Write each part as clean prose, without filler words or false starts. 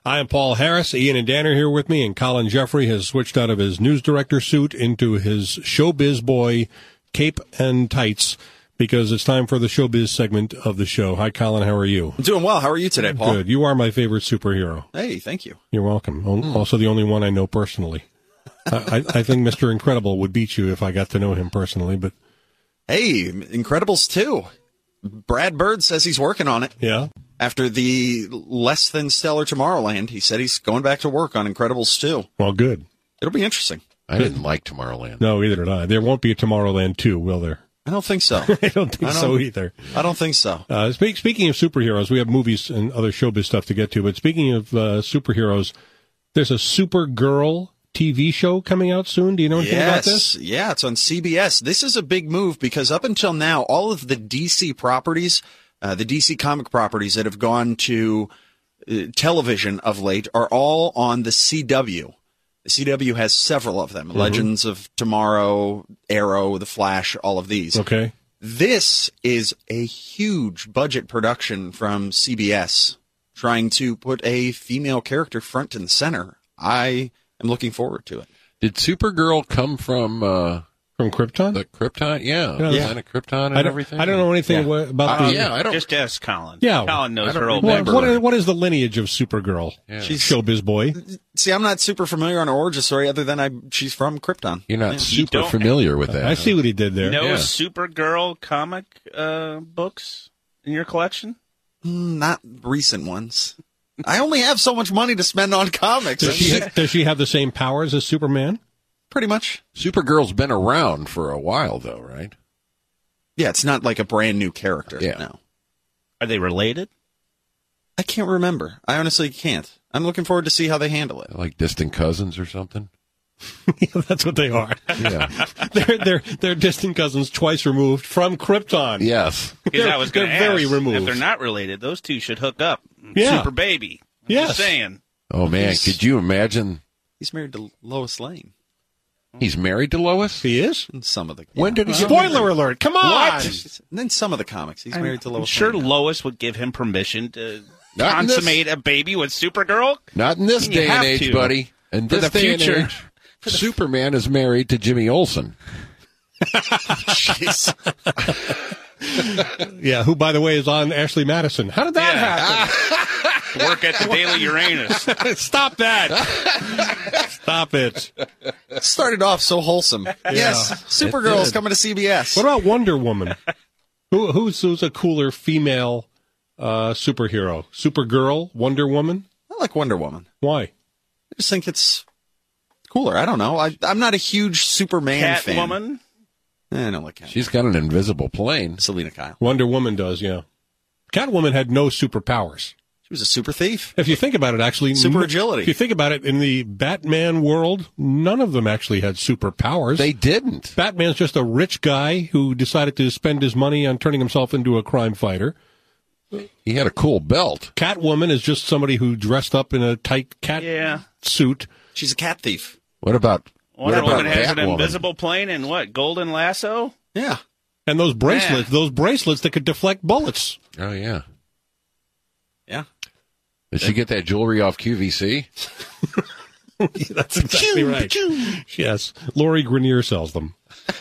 I am Paul Harris. Ian and Dan are here with me, and Colin Jeffrey has switched out of his news director suit into his showbiz boy cape and tights because it's time for the showbiz segment of the show. Hi, Colin. How are you? I'm doing well. How are you today, Paul? Good. You are my favorite superhero. Hey, thank you. You're welcome. Also the only one I know personally. I think Mr. Incredible would beat you if I got to know him personally, but... Hey, Incredibles 2. Brad Bird says he's working on it. Yeah? After the less than stellar Tomorrowland, he said he's going back to work on Incredibles 2. Well, good. It'll be interesting. I didn't like Tomorrowland. No, either did I. There won't be a Tomorrowland 2, will there? I don't think so. I don't think so either. I don't think so. Speaking of superheroes, we have movies and other showbiz stuff to get to, but speaking of superheroes, there's a Supergirl TV show coming out soon. Do you know anything about this? Yeah, it's on CBS. This is a big move because up until now, all of the DC properties, the DC comic properties that have gone to television of late are all on the CW. The CW has several of them. Mm-hmm. Legends of Tomorrow, Arrow, The Flash, all of these. Okay. This is a huge budget production from CBS trying to put a female character front and center. I'm looking forward to it. Did Supergirl come from Krypton? The Krypton? Yeah. Planet Krypton and everything? I don't know anything about the... I don't... Just ask Colin. Yeah. Colin knows her old member. What is the lineage of Supergirl? Yeah. She's showbiz boy. See, I'm not super familiar on her origin story other than she's from Krypton. You're not super familiar with that. I see what he did there. No Supergirl comic books in your collection? Not recent ones. I only have so much money to spend on comics. Does she have the same powers as Superman? Pretty much. Supergirl's been around for a while, though, right? Yeah, it's not like a brand new character. Yeah. No. Are they related? I can't remember. I honestly can't. I'm looking forward to see how they handle it. Like distant cousins or something? Yeah, that's what they are. Yeah. they're distant cousins twice removed from Krypton. Yes. Because I was going to ask, very removed. if they're not related, those two should hook up. Yeah. Super baby. Yes. Just saying. Oh, man. Could you imagine? He's married to Lois Lane. He's married to Lois? He is? In some of the... When did he get Spoiler married? alert. Come on. What? And then some of the comics. He's married to Lois I'm sure Lane. Lois would give him permission to Not in this- consummate a baby with Supergirl. Not in this You day and have age, to. buddy. In For this the day and future. age, Superman is married to Jimmy Olsen. Jeez. Yeah, who, by the way, is on Ashley Madison. How did that happen? Work at the Daily Uranus. Stop that. Stop it. Started off so wholesome. Yes, Supergirl's did. coming to CBS. What about Wonder Woman? Who's a cooler female superhero? Supergirl? Wonder Woman? I like Wonder Woman. Why? I just think it's cooler. I don't know. I'm not a huge Superman fan. Catwoman. I don't like Catwoman. She's got an invisible plane. Selena Kyle. Wonder Woman does, yeah. Catwoman had no superpowers. She was a super thief. If you think about it, actually... Super agility. If you think about it, in the Batman world, none of them actually had superpowers. They didn't. Batman's just a rich guy who decided to spend his money on turning himself into a crime fighter. He had a cool belt. Catwoman is just somebody who dressed up in a tight cat suit. She's a cat thief. What about Wonder what about Woman has an Batwoman? invisible plane and what? Golden lasso? Yeah. And those bracelets that could deflect bullets. Oh, yeah. Yeah. Did she get that jewelry off QVC? That's exactly right. Yes. Lori Grenier sells them.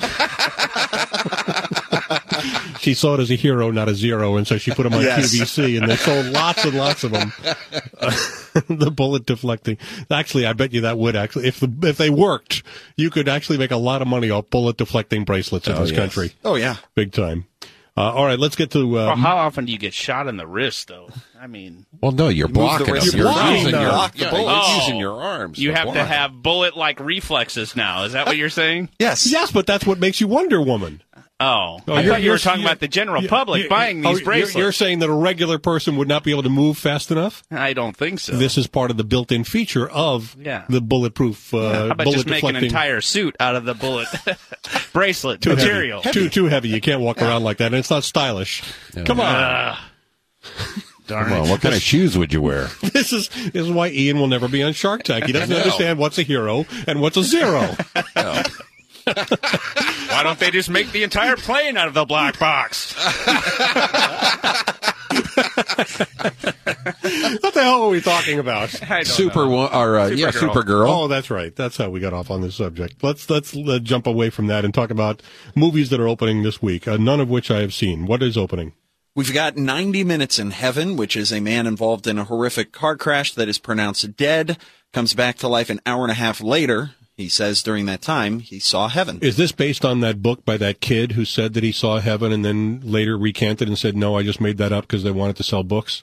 She saw it as a hero, not a zero, and so she put them on QVC, and they sold lots and lots of them. The bullet deflecting. Actually, I bet you that would actually, if they worked, you could actually make a lot of money off bullet deflecting bracelets in this country. Oh, yeah. Big time. All right, let's get to... Well, how often do you get shot in the wrist, though? I mean... Well, no, you're blocking wrist. them. You're using blocking your, block the bullet. you're using your arms. You to have to block. have bullet-like reflexes now. Is that what you're saying? Yes. Yes, but that's what makes you Wonder Woman. Oh, I thought you were talking about the general public buying these bracelets. You're saying that a regular person would not be able to move fast enough? I don't think so. This is part of the built-in feature of the bulletproof How about bullet just make an deflecting. entire suit out of the bullet bracelet Too material? Heavy. Too heavy. You can't walk around like that, and it's not stylish. Come on. Darn Come on, what kind of shoes would you wear? This is why Ian will never be on Shark Tank. He doesn't understand what's a hero and what's a zero. No. Why don't they just make the entire plane out of the black box? What the hell are we talking about? I don't know. Supergirl. Oh, that's right. That's how we got off on this subject. Let's jump away from that and talk about movies that are opening this week, none of which I have seen. What is opening? We've got 90 Minutes in Heaven, which is a man involved in a horrific car crash that is pronounced dead, comes back to life an hour and a half later. He says during that time he saw heaven. Is this based on that book by that kid who said that he saw heaven and then later recanted and said, no, I just made that up because they wanted to sell books?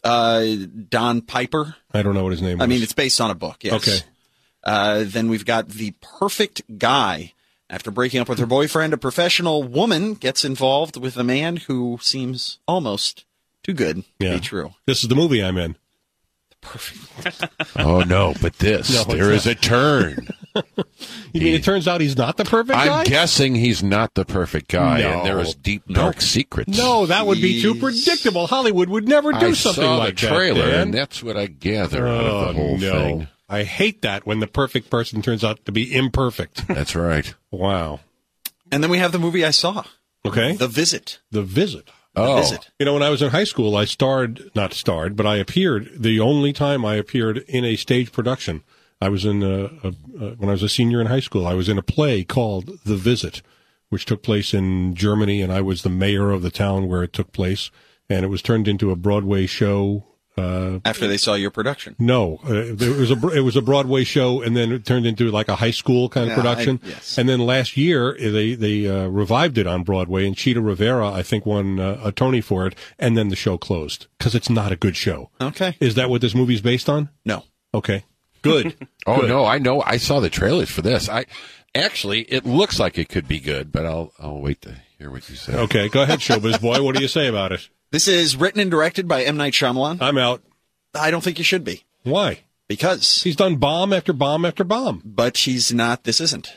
Don Piper. I don't know what his name was. I mean, it's based on a book, yes. Okay. Then we've got The Perfect Guy. After breaking up with her boyfriend, a professional woman gets involved with a man who seems almost too good to be true. This is the movie I'm in. Perfect. Oh, no, but there is a turn. You mean it turns out he's not the perfect guy? I'm guessing he's not the perfect guy, No. and there is deep, dark secrets. No, that would be too predictable. Hollywood would never do something like that. I saw the trailer, Dan. and that's what I gather out of the whole thing. I hate that when the perfect person turns out to be imperfect. That's right. Wow. And then we have the movie I saw. Okay. The Visit. The Visit. Oh. Visit. You know, when I was in high school, I but I appeared, the only time I appeared in a stage production. I was in, when I was a senior in high school, I was in a play called The Visit, which took place in Germany, and I was the mayor of the town where it took place, and it was turned into a Broadway show. After they saw your production. No, it was a Broadway show, and then it turned into like a high school kind of production. Yes. And then last year they revived it on Broadway, and Chita Rivera I think won a Tony for it, and then the show closed because it's not a good show. Okay. Is that what this movie's based on? No. Okay. Good. Oh, Good. no, I know. I saw the trailers for this. Actually, it looks like it could be good, but I'll wait to hear what you say. Okay, go ahead, Showbiz Boy. What do you say about it? This is written and directed by M. Night Shyamalan. I'm out. I don't think you should be. Why? Because. He's done bomb after bomb after bomb. But he's not. This isn't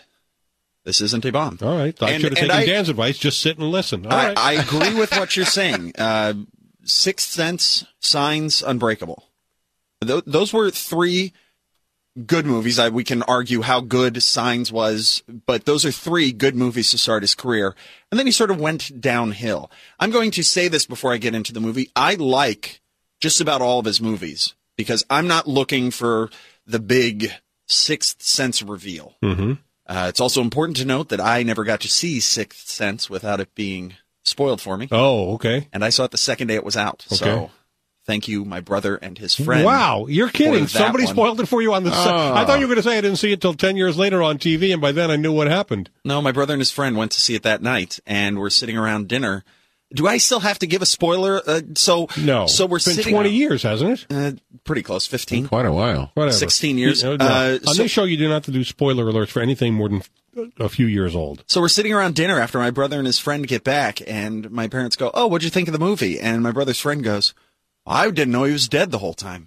a bomb. All right. I should have taken Dan's advice. Just sit and listen. All right. I agree with what you're saying. Sixth Sense, Signs, Unbreakable. Those were three good movies. We can argue how good Signs was, but those are three good movies to start his career. And then he sort of went downhill. I'm going to say this before I get into the movie. I like just about all of his movies because I'm not looking for the big Sixth Sense reveal. Mm-hmm. It's also important to note that I never got to see Sixth Sense without it being spoiled for me. Oh, okay. And I saw it the second day it was out. Okay. So thank you, my brother and his friend. Wow, you're kidding. Somebody spoiled it for you on the set. I thought you were going to say I didn't see it till 10 years later on TV, and by then I knew what happened. No, my brother and his friend went to see it that night, and we're sitting around dinner. Do I still have to give a spoiler? No. So we're it's been sitting 20 years, hasn't it? Pretty close, 15. Quite a while. Whatever. 16 years. On this show, you do not have to do spoiler alerts for anything more than a few years old. So we're sitting around dinner after my brother and his friend get back, and my parents go, "Oh, what'd you think of the movie?" And my brother's friend goes, "I didn't know he was dead the whole time."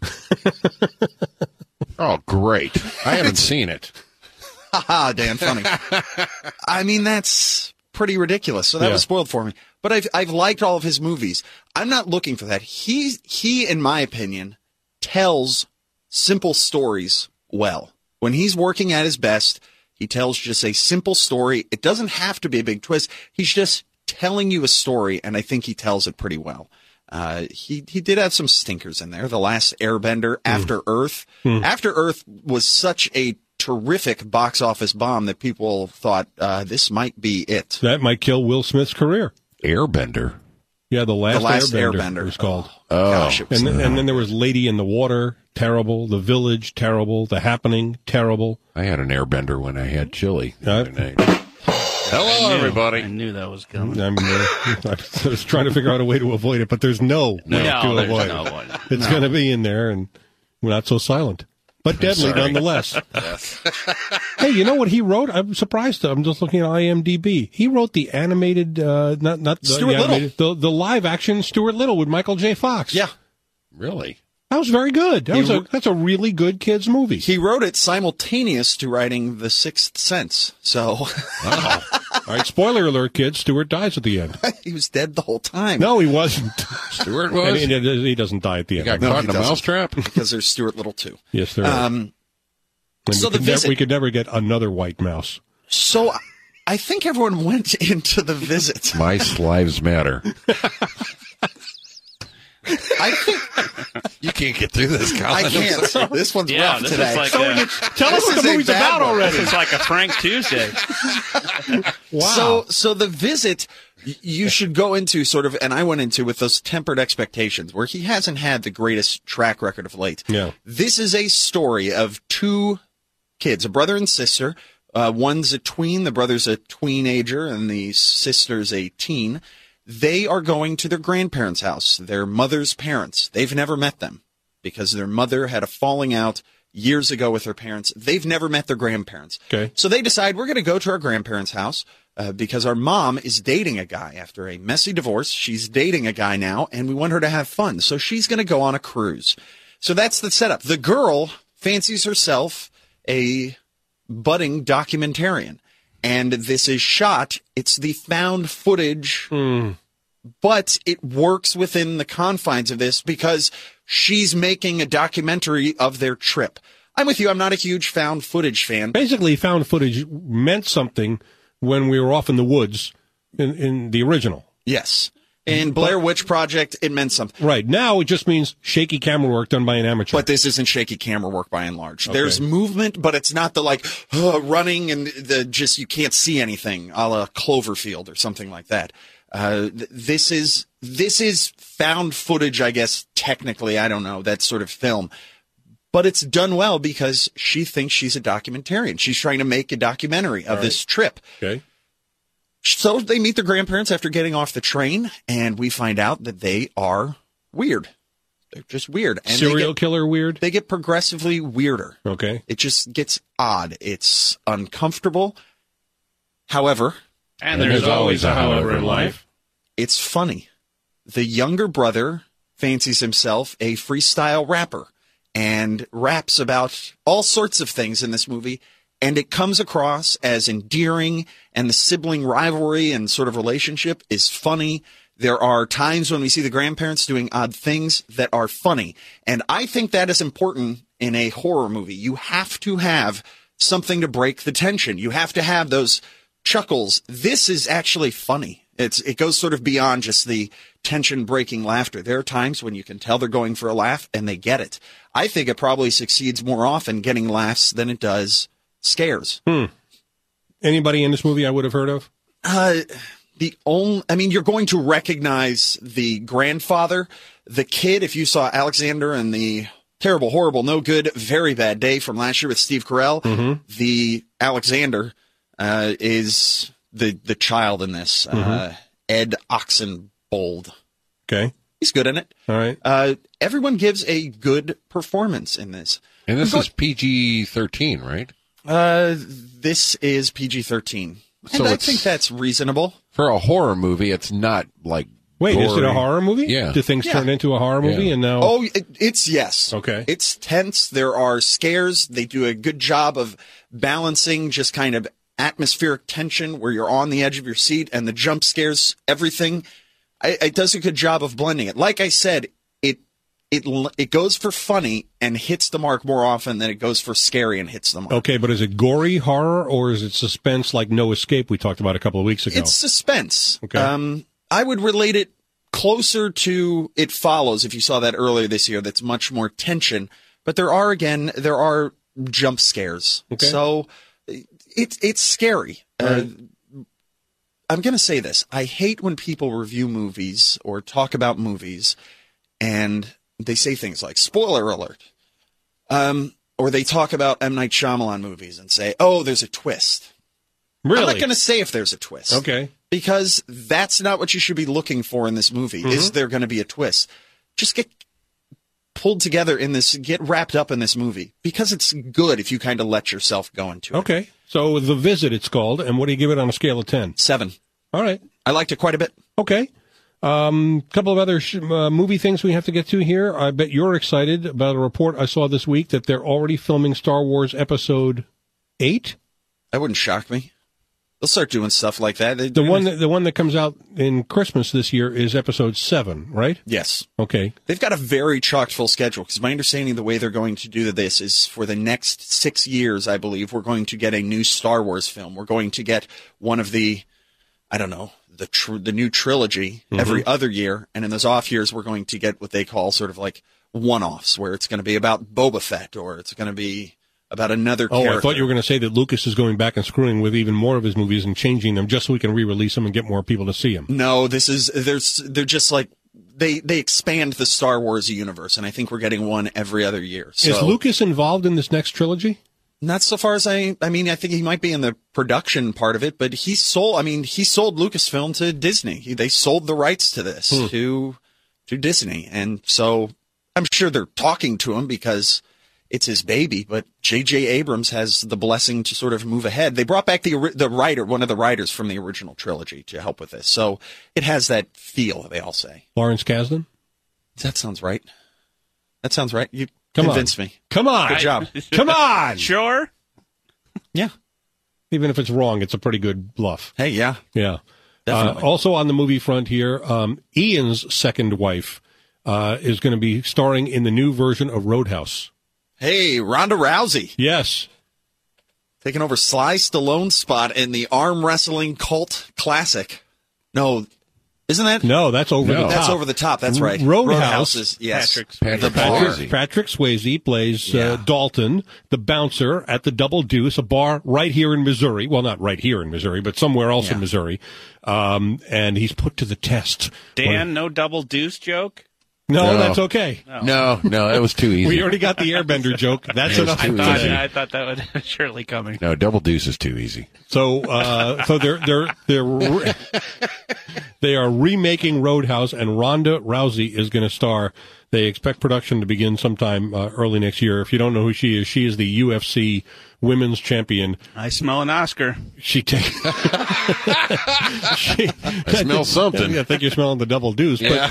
Oh, great. I haven't seen it. Haha, Dan, funny. I mean, that's pretty ridiculous. So that was spoiled for me. But I've liked all of his movies. I'm not looking for that. He, in my opinion, tells simple stories well. When he's working at his best, he tells just a simple story. It doesn't have to be a big twist. He's just telling you a story, and I think he tells it pretty well. He did have some stinkers in there. The Last Airbender, After Earth. After Earth was such a terrific box office bomb that people thought this might be it. That might kill Will Smith's career. Airbender. Yeah, the last Airbender Airbender was called. Gosh, it was And then there was Lady in the Water, terrible. The Village, terrible. The Happening, terrible. I had an Airbender when I had chili the other night. Hello, everybody. I knew that was coming. I was trying to figure out a way to avoid it, but there's no way to there's avoid no it. one. It's going to be in there, and we're not so silent. But deadly nonetheless. Hey, you know what he wrote? I'm surprised. I'm just looking at IMDb. He wrote the animated, not Stuart the animated, the live action Stuart Little with Michael J. Fox. Yeah. Really? That was very good. That's a really good kids movie. He wrote it simultaneous to writing The Sixth Sense. So Wow. All right, spoiler alert, kids. Stuart dies at the end. he was dead the whole time. No, he wasn't. Stuart was? And he doesn't die at the He end. got caught he in a doesn't. mousetrap? Because there's Stuart Little too. Yes, there is. And so we The Visit. we could never get another white mouse. So I think everyone went into The Visit. Mice lives matter. I think You can't get through this, Colin. I can't. This one's Yeah, rough this today. is like Tell us what is the a movie's bad about one. already. this is like a Frank Tuesday. Wow. So The Visit, you should go into sort of, and I went into with those tempered expectations, where he hasn't had the greatest track record of late. Yeah. This is a story of two kids, a brother and sister. One's a tween, the brother's a tweenager, and the sister's a teen. They are going to their grandparents' house, their mother's parents. They've never met them because their mother had a falling out years ago with her parents. They've never met their grandparents. Okay. So they decide we're going to go to our grandparents' house because our mom is dating a guy after a messy divorce. She's dating a guy now, and we want her to have fun. So she's going to go on a cruise. So that's the setup. The girl fancies herself a budding documentarian. And this is shot, it's the found footage, but it works within the confines of this because she's making a documentary of their trip. I'm with you, I'm not a huge found footage fan. Basically, found footage meant something when we were off in the woods in the original. Yes. In Blair Witch Project, it meant something. Right. Now it just means shaky camera work done by an amateur. But this isn't shaky camera work by and large. Okay. There's movement, but it's not the running and the just you can't see anything, a la Cloverfield or something like that. This is found footage, I guess, technically. I don't know, that sort of film. But it's done well because she thinks she's a documentarian. She's trying to make a documentary of this trip. Okay. So they meet their grandparents after getting off the train, and we find out that they are weird. They're just weird. And Serial killer weird? They get progressively weirder. Okay. It just gets odd. It's uncomfortable. However, And there's always a however in life. it's funny. The younger brother fancies himself a freestyle rapper and raps about all sorts of things in this movie. And it comes across as endearing, and the sibling rivalry and sort of relationship is funny. There are times when we see the grandparents doing odd things that are funny. And I think that is important in a horror movie. You have to have something to break the tension. You have to have those chuckles. This is actually funny. It goes sort of beyond just the tension-breaking laughter. There are times when you can tell they're going for a laugh, and they get it. I think it probably succeeds more often getting laughs than it does scares. Anybody in this movie I would have heard of? You're going to recognize the grandfather, the kid. If you saw Alexander and the Terrible, Horrible, No Good, Very Bad Day from last year with Steve Carell, the Alexander is the child in this, Ed Oxenbould. Okay. He's good in it. All right. Everyone gives a good performance in this. And this is PG-13, right? This is PG-13. So And I it's- think that's reasonable. For a horror movie, it's not like Wait, is it gory. a horror movie? Yeah. Do things turn into a horror movie? Yeah. And now. Oh, it's yes. Okay. It's tense. There are scares. They do a good job of balancing just kind of atmospheric tension where you're on the edge of your seat, and the jump scares, everything. It does a good job of blending it. Like I said, it goes for funny and hits the mark more often than it goes for scary and hits the mark. Okay, but is it gory horror or is it suspense like No Escape we talked about a couple of weeks ago? It's suspense. Okay. I would relate it closer to It Follows, if you saw that earlier this year. That's much more tension. But there are jump scares. Okay. So it's scary. Right. I'm going to say this. I hate when people review movies or talk about movies and they say things like, spoiler alert. Or they talk about M. Night Shyamalan movies and say, oh, there's a twist. Really? I'm not going to say if there's a twist. Okay. Because that's not what you should be looking for in this movie. Is there going to be a twist? Just get pulled together in this, get wrapped up in this movie. Because it's good if you kind of let yourself go into it. Okay. So The Visit, it's called. And what do you give it on a scale of 10? 7. All right. I liked it quite a bit. Okay. Couple of other movie things we have to get to here. I bet you're excited about a report I saw this week that they're already filming Star Wars Episode 8. That wouldn't shock me. They'll start doing stuff like that. The one that comes out in Christmas this year is Episode 7, right? Yes. Okay. They've got a very chock full schedule, because my understanding the way they're going to do this is for the next 6 years, I believe, we're going to get a new Star Wars film. We're going to get one of the, I don't know, the new trilogy every other year, and in those off years, we're going to get what they call sort of like one-offs, where it's going to be about Boba Fett, or it's going to be about another character. I thought you were going to say that Lucas is going back and screwing with even more of his movies and changing them just so we can re-release them and get more people to see them. No, they're just like, they expand the Star Wars universe, and I think we're getting one every other year. So, is Lucas involved in this next trilogy? Not so far as I mean, I think he might be in the production part of it, but he sold Lucasfilm to Disney. They sold the rights to this to Disney. And so I'm sure they're talking to him because it's his baby, but J.J. Abrams has the blessing to sort of move ahead. They brought back the writer, one of the writers from the original trilogy to help with this. So it has that feel, they all say. Lawrence Kasdan? That sounds right. You Come convinced on. me. Come on. Good job. Come on. Sure. Yeah. Even if it's wrong, it's a pretty good bluff. Hey, yeah. Yeah. Definitely. Also on the movie front here, Ian's second wife is going to be starring in the new version of Roadhouse. Hey, Ronda Rousey. Yes. Taking over Sly Stallone's spot in the arm wrestling cult classic. No, isn't that? No, that's over the top. That's over the top. That's right. Roadhouse is, yes. Patrick Swayze plays Dalton, the bouncer at the Double Deuce, a bar right here in Missouri. Well, not right here in Missouri, but somewhere else in Missouri. And he's put to the test. Dan, no Double Deuce joke? No, that's okay. No, it was too easy. We already got the Airbender joke. That's enough. I thought that would surely coming. No, Double Deuce is too easy. So they are remaking Roadhouse, and Ronda Rousey is going to star. They expect production to begin sometime early next year. If you don't know who she is the UFC women's champion. I smell an Oscar. I smell something. I think you're smelling the Double Deuce. Yeah.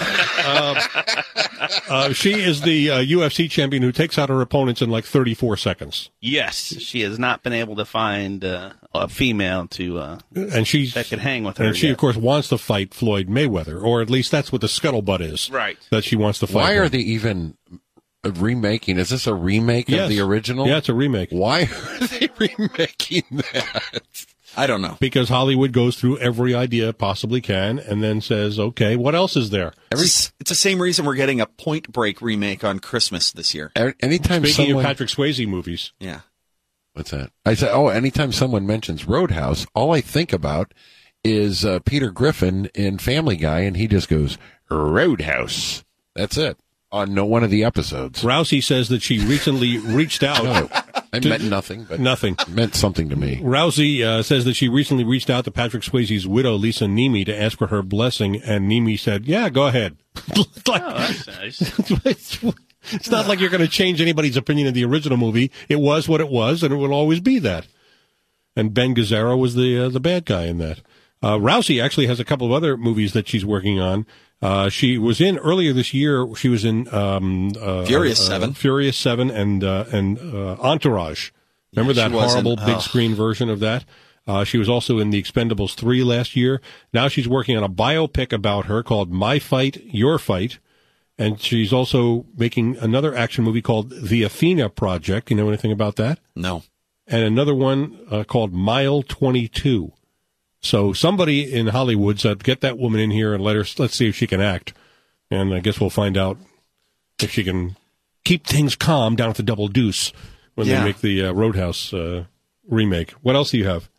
But she is the UFC champion who takes out her opponents in like 34 seconds. Yes, she has not been able to find a female that could hang with her. And she, of course, wants to fight Floyd Mayweather, or at least that's what the scuttlebutt is. Right. That she wants to fight. Why are they even remaking? Is this a remake of the original? Yeah, it's a remake. Why are they remaking that? I don't know. Because Hollywood goes through every idea it possibly can and then says, okay, what else is there? It's the same reason we're getting a Point Break remake on Christmas this year. Speaking of Patrick Swayze movies. Yeah. What's that? I said, anytime someone mentions Roadhouse, all I think about is Peter Griffin in Family Guy, and he just goes, Roadhouse. That's it. On one of the episodes. Rousey says that she recently reached out. No, I meant nothing, but nothing. It meant something to me. Rousey says that she recently reached out to Patrick Swayze's widow, Lisa Nemi, to ask for her blessing, and Nemi said, yeah, go ahead. That's nice. It's not like you're going to change anybody's opinion of the original movie. It was what it was, and it will always be that. And Ben Gazzara was the bad guy in that. Rousey actually has a couple of other movies that she's working on. She was in earlier this year. She was in Furious 7, and Entourage. Remember that horrible big screen version of that? She was also in The Expendables 3 last year. Now she's working on a biopic about her called My Fight, Your Fight, and she's also making another action movie called The Athena Project. You know anything about that? No. And another one called Mile 22. So somebody in Hollywood said, get that woman in here and let's see if she can act. And I guess we'll find out if she can keep things calm down at the Double Deuce when they make the Roadhouse remake. What else do you have?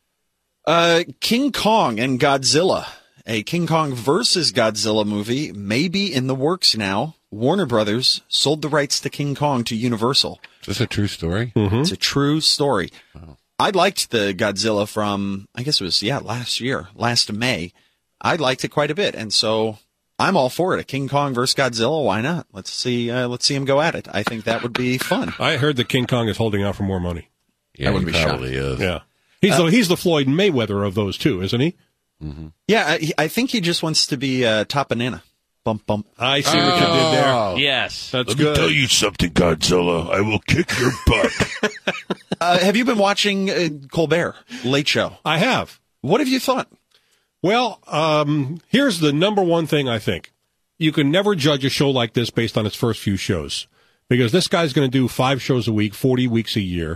King Kong and Godzilla. A King Kong versus Godzilla movie may be in the works now. Warner Brothers sold the rights to King Kong to Universal. Is this a true story? Mm-hmm. It's a true story. Oh. I liked the Godzilla from, I guess it was, last May. I liked it quite a bit, and so I'm all for it. A King Kong versus Godzilla, why not? Let's see him go at it. I think that would be fun. I heard that King Kong is holding out for more money. Yeah, I wouldn't be probably shocked. is. Yeah, he's the Floyd Mayweather of those two, isn't he? Mm-hmm. Yeah, I think he just wants to be top banana. Bump, bump. I see what you did there. Yes. That's good. Let me tell you something, Godzilla. I will kick your butt. Have you been watching Colbert Late Show? I have. What have you thought? Well, here's the number one thing I think. You can never judge a show like this based on its first few shows. Because this guy's going to do 5 shows a week, 40 weeks a year.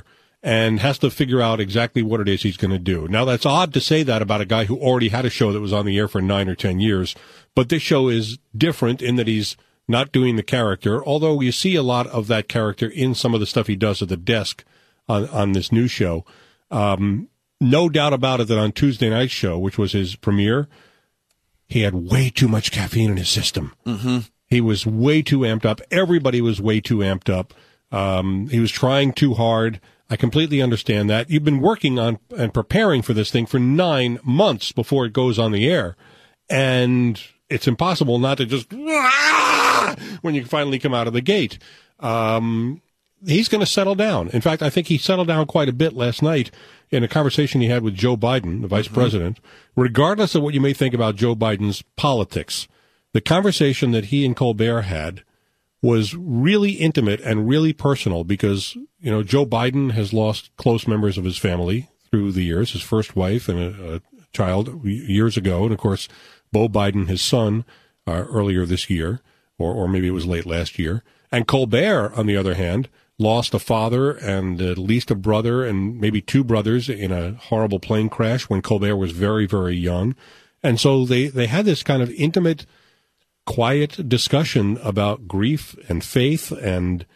and has to figure out exactly what it is he's going to do. Now, that's odd to say that about a guy who already had a show that was on the air for 9 or 10 years, but this show is different in that he's not doing the character, although you see a lot of that character in some of the stuff he does at the desk on this new show. No doubt about it that on Tuesday night's show, which was his premiere, he had way too much caffeine in his system. Mm-hmm. He was way too amped up. Everybody was way too amped up. He was trying too hard. I completely understand that. You've been working on and preparing for this thing for 9 months before it goes on the air. And it's impossible not to just when you finally come out of the gate. He's going to settle down. In fact, I think he settled down quite a bit last night in a conversation he had with Joe Biden, the vice president. Regardless of what you may think about Joe Biden's politics, the conversation that he and Colbert had was really intimate and really personal because, you know, Joe Biden has lost close members of his family through the years, his first wife and a child years ago. And, of course, Beau Biden, his son, earlier this year, or maybe it was late last year. And Colbert, on the other hand, lost a father and at least a brother and maybe 2 brothers in a horrible plane crash when Colbert was very, very young. And so they had this kind of intimate, quiet discussion about grief and faith. And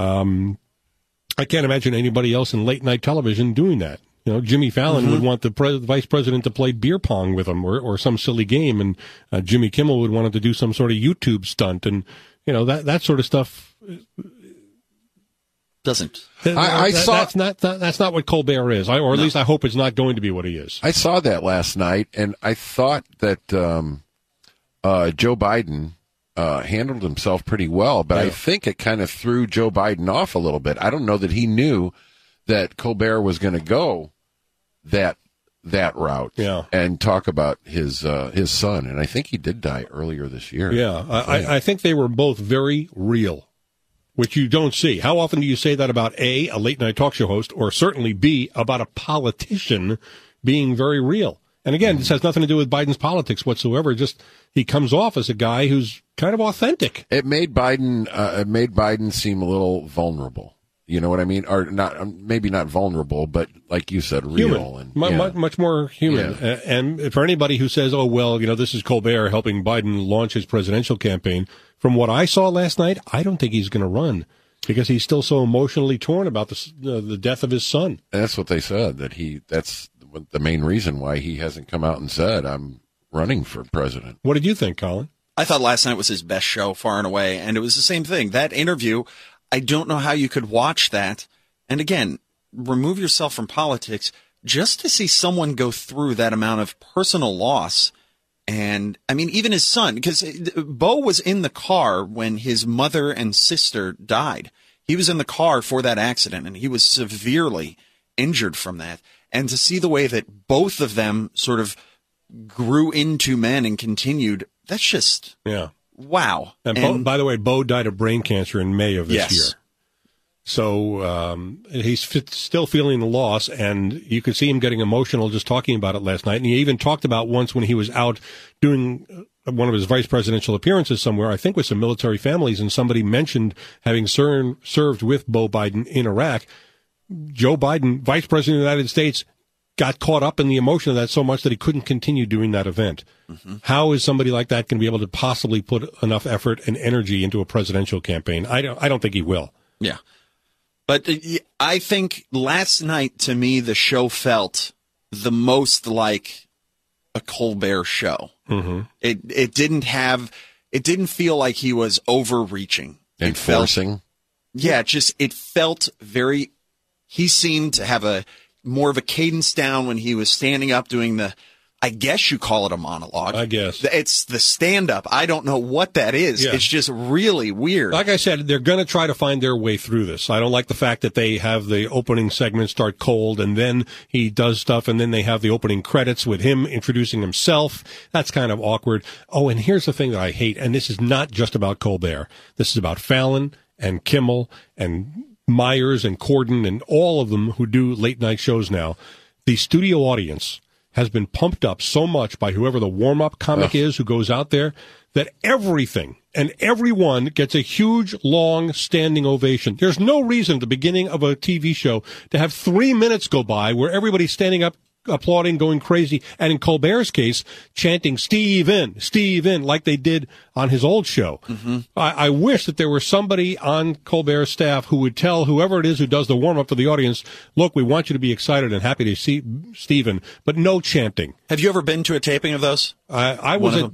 I can't imagine anybody else in late-night television doing that. You know, Jimmy Fallon would want the vice president to play beer pong with him or some silly game, and Jimmy Kimmel would want him to do some sort of YouTube stunt. And, you know, that sort of stuff doesn't. That's not what Colbert is, or at least I hope it's not going to be what he is. I saw that last night, and I thought that Joe Biden handled himself pretty well, but I think it kind of threw Joe Biden off a little bit. I don't know that he knew that Colbert was going to go that route and talk about his son, and I think he did die earlier this year. Yeah, I think they were both very real, which you don't see. How often do you say that about A, a late-night talk show host, or certainly B, about a politician being very real? And again, this has nothing to do with Biden's politics whatsoever. Just he comes off as a guy who's kind of authentic. It made Biden seem a little vulnerable. You know what I mean? Or not, maybe not vulnerable, but like you said, real. Human. And much more human. Yeah. And for anybody who says, oh, well, you know, this is Colbert helping Biden launch his presidential campaign, from what I saw last night, I don't think he's going to run because he's still so emotionally torn about the death of his son. And that's what they said, that's the main reason why he hasn't come out and said, I'm running for president. What did you think, Colin? I thought last night was his best show far and away, and it was the same thing. That interview, I don't know how you could watch that. And again, remove yourself from politics just to see someone go through that amount of personal loss. And I mean, even his son, because Beau was in the car when his mother and sister died. He was in the car for that accident, and he was severely injured from that. And to see the way that both of them sort of grew into men and continued, that's just wow. And by the way, Beau died of brain cancer in May of this year. So he's still feeling the loss, and you could see him getting emotional just talking about it last night. And he even talked about once when he was out doing one of his vice presidential appearances somewhere, I think with some military families, and somebody mentioned having served with Beau Biden in Iraq. Joe Biden, vice president of the United States, got caught up in the emotion of that so much that he couldn't continue doing that event. How is somebody like that going to be able to possibly put enough effort and energy into a presidential campaign? I don't think he will. Yeah. But I think last night, to me, the show felt the most like a Colbert show. It didn't feel like he was overreaching. And forcing? It felt very, he seemed to have more of a cadence down when he was standing up doing I guess you call it a monologue. I guess. It's the stand-up. I don't know what that is. Yeah. It's just really weird. Like I said, they're going to try to find their way through this. I don't like the fact that they have the opening segment start cold, and then he does stuff, and then they have the opening credits with him introducing himself. That's kind of awkward. Oh, and here's the thing that I hate, and this is not just about Colbert. This is about Fallon and Kimmel and Myers and Corden and all of them who do late-night shows now. The studio audience has been pumped up so much by whoever the warm-up comic is who goes out there that everything and everyone gets a huge, long, standing ovation. There's no reason at the beginning of a TV show to have 3 minutes go by where everybody's standing up, applauding, going crazy, and in Colbert's case, chanting Steve in, like they did on his old show. Mm-hmm. I wish that there were somebody on Colbert's staff who would tell whoever it is who does the warm-up for the audience, look, we want you to be excited and happy to see Steven, but no chanting. Have you ever been to a taping of those? I was at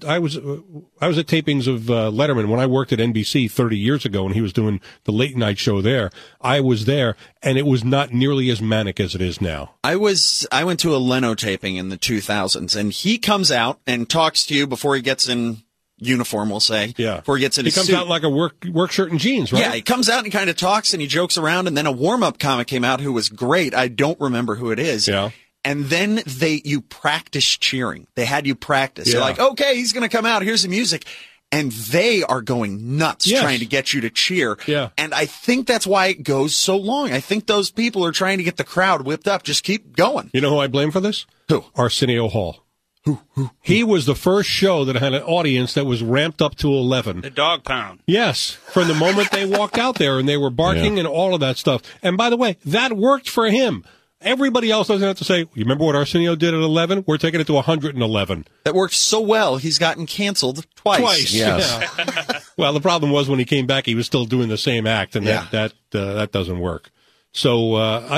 tapings of Letterman when I worked at NBC 30 years ago when he was doing the late night show there. I was there, and it was not nearly as manic as it is now. I went to a Leno taping in the 2000s, and he comes out and talks to you before he gets in uniform, we'll say. Yeah. Before he gets in his suit. He comes out like a work shirt and jeans, right? Yeah, he comes out and he kind of talks and he jokes around, and then a warm-up comic came out who was great. I don't remember who it is. Yeah. And then you practice cheering. They had you practice. Yeah. You're like, okay, he's going to come out. Here's the music. And they are going nuts trying to get you to cheer. Yeah. And I think that's why it goes so long. I think those people are trying to get the crowd whipped up. Just keep going. You know who I blame for this? Who? Arsenio Hall. Who? He was the first show that had an audience that was ramped up to 11. The dog pound. Yes. From the moment they walked out there and they were barking and all of that stuff. And by the way, that worked for him. Everybody else doesn't have to say, you remember what Arsenio did at 11? We're taking it to 111. That worked so well, he's gotten canceled twice. Yes. Yeah. Well, the problem was when he came back, he was still doing the same act, and that doesn't work. So,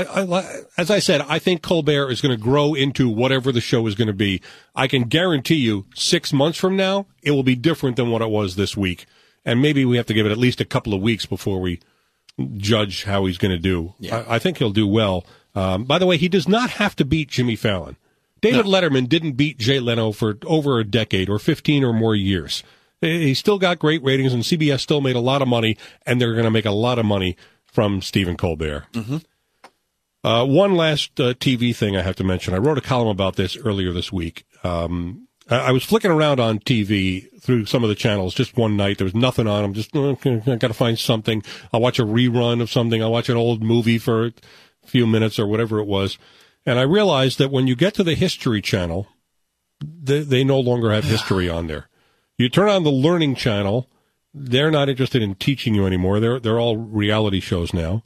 as I said, I think Colbert is going to grow into whatever the show is going to be. I can guarantee you 6 months from now, it will be different than what it was this week. And maybe we have to give it at least a couple of weeks before we judge how he's going to do. Yeah. I think he'll do well. By the way, he does not have to beat Jimmy Fallon. David Letterman didn't beat Jay Leno for over a decade or 15 or more years. He still got great ratings, and CBS still made a lot of money, and they're going to make a lot of money from Stephen Colbert. Mm-hmm. One last TV thing I have to mention. I wrote a column about this earlier this week. I was flicking around on TV through some of the channels just one night. There was nothing on. I'm just, I got to find something. I'll watch a rerun of something. I'll watch an old movie for few minutes or whatever it was. And I realized that when you get to the History Channel, they no longer have history on there. You turn on the Learning Channel, they're not interested in teaching you anymore. They're all reality shows now.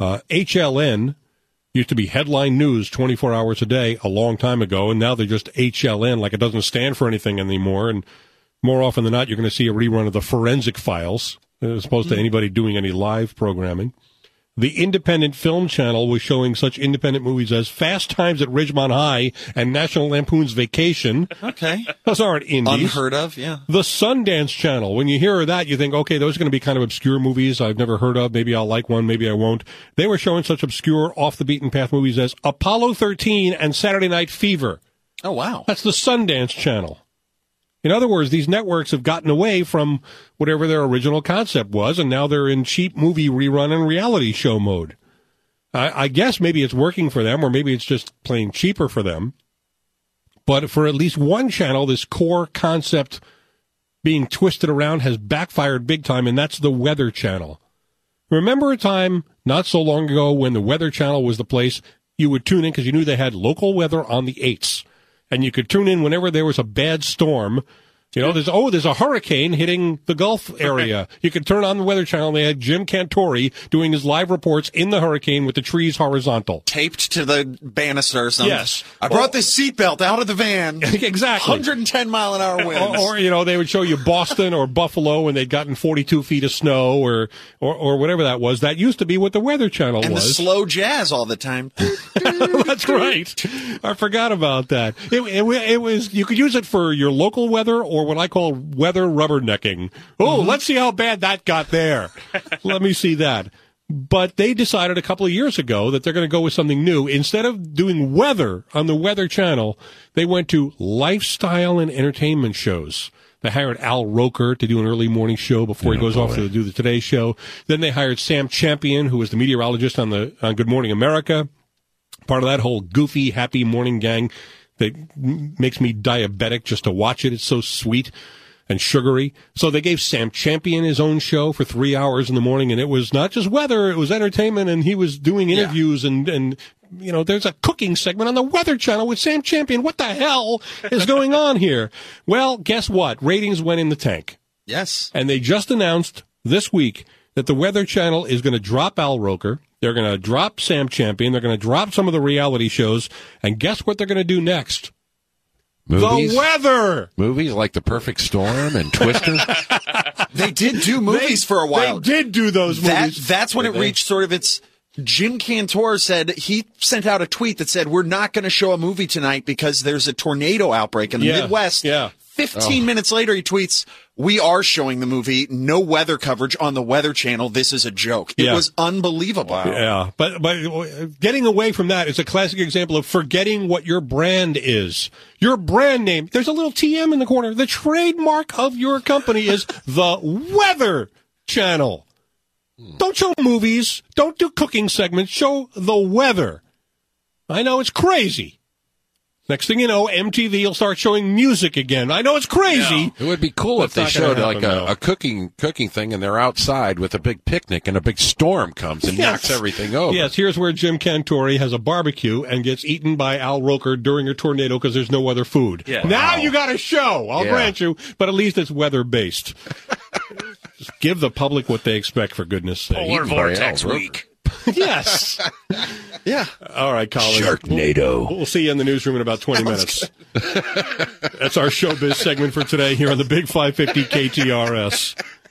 HLN used to be headline news 24 hours a day a long time ago, and now they're just HLN, like it doesn't stand for anything anymore. And more often than not, you're going to see a rerun of the Forensic Files, as opposed to anybody doing any live programming. The Independent Film Channel was showing such independent movies as Fast Times at Ridgemont High and National Lampoon's Vacation. Okay. Those aren't indies. Unheard of, yeah. The Sundance Channel. When you hear that, you think, okay, those are going to be kind of obscure movies I've never heard of. Maybe I'll like one, maybe I won't. They were showing such obscure, off-the-beaten-path movies as Apollo 13 and Saturday Night Fever. Oh, wow. That's the Sundance Channel. In other words, these networks have gotten away from whatever their original concept was, and now they're in cheap movie rerun and reality show mode. I guess maybe it's working for them, or maybe it's just plain cheaper for them. But for at least one channel, this core concept being twisted around has backfired big time, and that's the Weather Channel. Remember a time not so long ago when the Weather Channel was the place you would tune in because you knew they had local weather on the 8s. And you could tune in whenever there was a bad storm. You know, there's a hurricane hitting the Gulf area. You could turn on the Weather Channel, and they had Jim Cantori doing his live reports in the hurricane with the trees horizontal. Taped to the banister or something. Yes. I brought this seatbelt out of the van. Exactly. 110-mile-an-hour winds. Or, you know, they would show you Boston or Buffalo when they'd gotten 42 feet of snow or whatever that was. That used to be what the Weather Channel was. And the slow jazz all the time. That's right. I forgot about that. It was, you could use it for your local weather or what I call weather rubbernecking. Oh, let's see how bad that got there. Let me see that. But they decided a couple of years ago that they're going to go with something new. Instead of doing weather on the Weather Channel, they went to lifestyle and entertainment shows. They hired Al Roker to do an early morning show before he goes off to do the Today Show. Then they hired Sam Champion, who was the meteorologist on Good Morning America. Part of that whole goofy, happy morning gang that makes me diabetic just to watch it. It's so sweet and sugary. So they gave Sam Champion his own show for 3 hours in the morning, and it was not just weather, it was entertainment, and he was doing interviews and you know, there's a cooking segment on the Weather Channel with Sam Champion. What the hell is going on here? Well, guess what? Ratings went in the tank. Yes. And they just announced this week that the Weather Channel is going to drop Al Roker. They're going to drop Sam Champion. They're going to drop some of the reality shows. And guess what they're going to do next? Movies? The weather! Movies like The Perfect Storm and Twister? They did do movies for a while. They did do those movies. That's when it reached sort of its... Jim Cantor said, he sent out a tweet that said, we're not going to show a movie tonight because there's a tornado outbreak in the Midwest. Yeah. 15 minutes later, he tweets, we are showing the movie. No weather coverage on the Weather Channel. This is a joke. It was unbelievable. Wow. Yeah. But getting away from that is a classic example of forgetting what your brand is. Your brand name. There's a little TM in the corner. The trademark of your company is the Weather Channel. Don't show movies. Don't do cooking segments. Show the weather. I know it's crazy. Next thing you know, MTV will start showing music again. I know it's crazy. It would be cool if they showed like a cooking thing, and they're outside with a big picnic, and a big storm comes and knocks everything over. Yes, here's where Jim Cantori has a barbecue and gets eaten by Al Roker during a tornado because there's no other food. Yeah. Now you got a show. I'll grant you, but at least it's weather-based. Just give the public what they expect, for goodness sake. Polar Vortex Week. Yes. Yeah. All right, Colin. Sharknado. We'll see you in the newsroom in about 20 minutes. That's our showbiz segment for today here on the Big 550 KTRS.